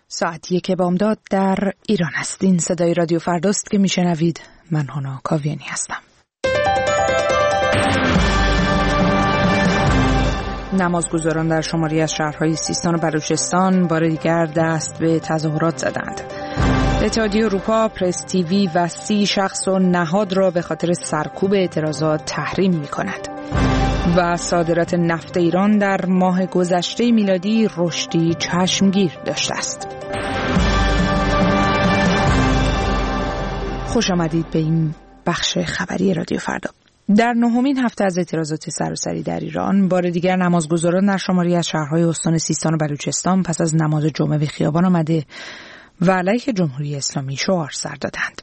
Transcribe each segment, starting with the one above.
ساعت 1 بامداد در ایران هستین. صدای رادیو فرداست که میشنوید. من هانا کاویانی هستم. نمازگزاران در شماری از شهرهای سیستان و بلوچستان بار دیگر دست به تظاهرات زدند. اتحادیه اروپا پرس تیوی و 30 شخص و نهاد را به خاطر سرکوب اعتراضات تحریم می‌کند. و صادرات نفت ایران در ماه گذشته میلادی رشدی چشمگیر داشته است. خوش آمدید به این بخش خبری رادیو فردا. در نهمین هفته از اعتراضات سراسری در ایران بار دیگر نمازگزاران در شماری از شهرهای استان سیستان و بلوچستان پس از نماز جمعه به خیابان آمده و علیه جمهوری اسلامی شعار سر دادند.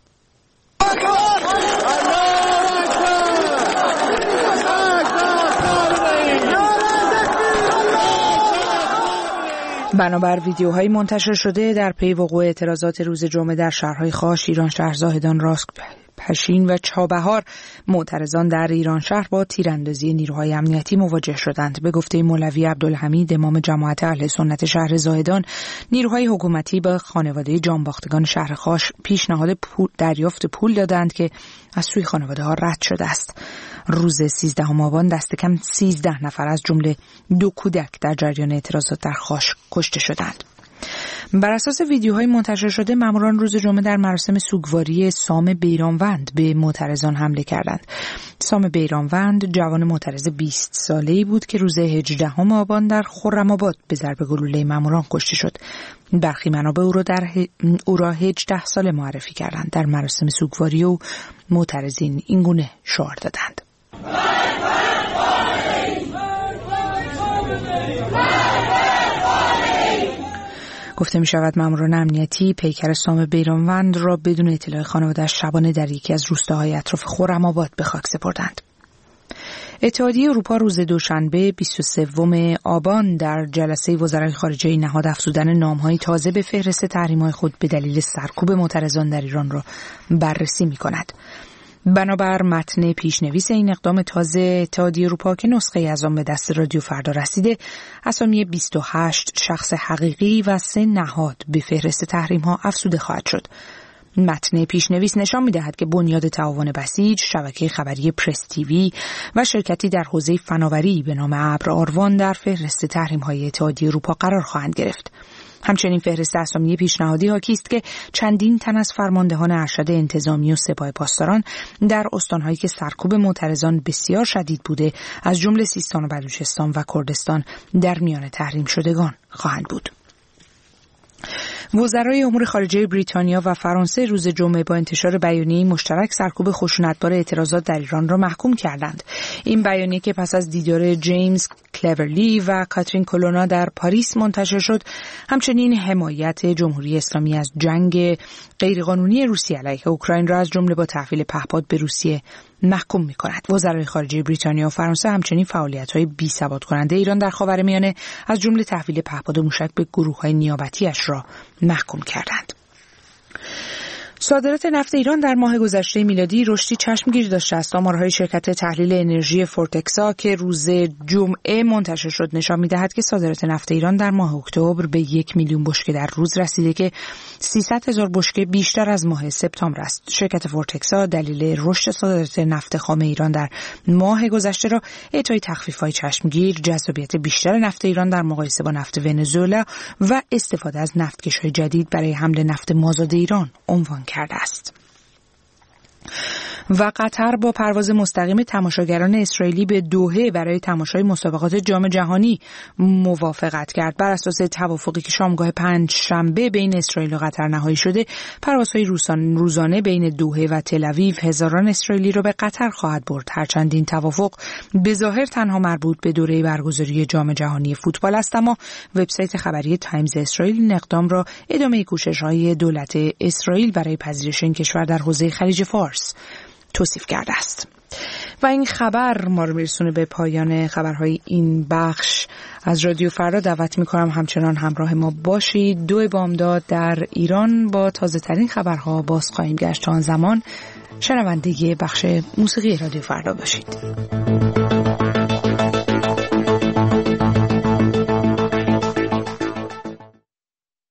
بنابر ویدیوهای منتشر شده در پی وقوع اعتراضات روز جمعه در شهرهای خاش، ایران شهر، زاهدان، راسک، پشین و چابهار، معترضان در ایران شهر با تیراندازی نیروهای امنیتی مواجه شدند. به گفته مولوی عبدالحمید امام جماعت اهل سنت شهر زاهدان، نیروهای حکومتی به خانواده جانباختگان شهر خاش پیشنهاد دریافت پول دادند که از سوی خانواده ها رد شده است. روز 13 آبان دست کم 13 نفر از جمله 2 کودک در جریان اعتراضات در خاش کشته شدند. بر اساس ویدیوهای منتشر شده، ماموران روز جمعه در مراسم سوگواری سام بیرانوند به معترضان حمله کردند. سام بیرانوند جوان معترض 20 ساله‌ای بود که روز 18 آبان در خرم‌آباد به ضرب گلوله ماموران کشته شد. برخی منابع او را 18 ساله معرفی کردند. در مراسم سوگواری او معترضین اینگونه شعار دادند: گفته می شود ماموران امنیتی پیکر سام بیرانوند را بدون اطلاع خانواده‌اش شبانه در یکی از روستاهای اطراف خرم‌آباد به خاک سپردند. اتحادیه اروپا روز دوشنبه 23 آبان در جلسه وزرای خارجه نهاد افزودن نام‌های تازه به فهرست تحریم‌های خود به دلیل سرکوب معترضان در ایران را بررسی می‌کند. بنابر متن پیشنویس این اقدام تازه، اتحادیه اروپا که نسخه از آن به دست رادیو فردا رسیده، اسامی 28 شخص حقیقی و 3 نهاد به فهرست تحریم‌ها افزوده خواهد شد. متن پیشنویس نشان می‌دهد که بنیاد تعاون بسیج، شبکه خبری پرس تیوی و شرکتی در حوزه فناوری به نام ابر آروان در فهرست تحریم‌های اتحادیه اروپا قرار خواهند گرفت. همچنین فهرست اسامی پیشنهادی حاکی است که چندین تن از فرماندهان ارشد انتظامی و سپاه پاسداران در استان‌هایی که سرکوب معترضان بسیار شدید بوده، از جمله سیستان و بلوچستان و کردستان، در میان تحریم شدگان خواهند بود. وزرای امور خارجه بریتانیا و فرانسه روز جمعه با انتشار بیانیه مشترک سرکوب خشونتبار اعتراضات در ایران را محکوم کردند. این بیانیه که پس از دیدار جیمز کلورلی و کاترین کولونا در پاریس منتشر شد، همچنین حمایت جمهوری اسلامی از جنگ غیرقانونی روسیه علیه اوکراین را از جمله با تحویل پهپاد به روسیه محکوم می‌کند. وزرای خارجه بریتانیا و فرانسه همچنین فعالیت‌های بی‌ثبات کننده ایران در خاورمیانه از جمله تحویل پهپاد موشک به گروه‌های نیابتی‌اش را محکوم کردند. صادرات نفت ایران در ماه گذشته میلادی رشدی چشمگیر داشته است. آمارهای شرکت تحلیل انرژی فورتکسا که روز جمعه منتشر شد نشان می‌دهد که صادرات نفت ایران در ماه اکتبر به 1 میلیون بشکه در روز رسیده که 300,000 بشکه بیشتر از ماه سپتامبر است. شرکت فورتکسا دلیل رشد صادرات نفت خام ایران در ماه گذشته را اعطای تخفیف‌های چشمگیر، جذابیت بیشتر نفت ایران در مقایسه با نفت ونزوئلا و استفاده از نفتکش‌های جدید برای حمل نفت مازاد ایران عنوان کرده است. و قطر با پرواز مستقیم تماشاگران اسرائیلی به دوحه برای تماشای مسابقات جام جهانی موافقت کرد. بر اساس توافقی که شامگاه پنجشنبه بین اسرائیل و قطر نهایی شده، پروازهای روزانه بین دوحه و تل‌آویو هزاران اسرائیلی را به قطر خواهد برد. هرچند این توافق به ظاهر تنها مربوط به دوره برگزاری جام جهانی فوتبال است، اما وبسایت خبری تایمز اسرائیل این اقدام را ادامه کوشش‌های دولت اسرائیل برای پذیرش این کشور در حوزه خلیج فارس توصیف کرده است. و این خبر ما رو میرسونه به پایان خبرهای این بخش از رادیو فردا. دعوت میکنم همچنان همراه ما باشید. 2 بامداد در ایران با تازه ترین خبرها باز خواهیم گشت. تا آن زمان شنونده بخش موسیقی رادیو فردا باشید.